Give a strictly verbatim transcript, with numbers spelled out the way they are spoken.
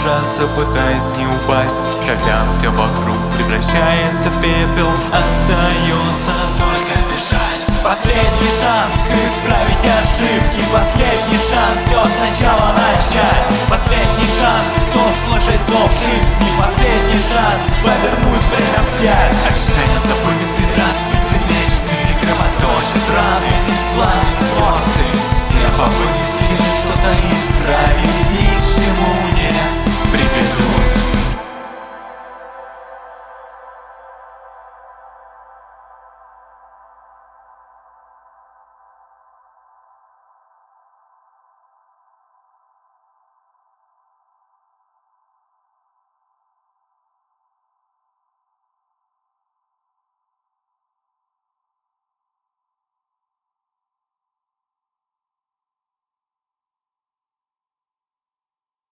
держаться, пытаясь не упасть. Когда все вокруг превращается в пепел, остается только бежать. Последний шанс исправить ошибки, последний шанс все сначала начать. Последний шанс услышать зов жизни, последний шанс повернуть время вспять. Окончания забыты, разбиты мечты, кровоточат раны, пламя стерты, все попытки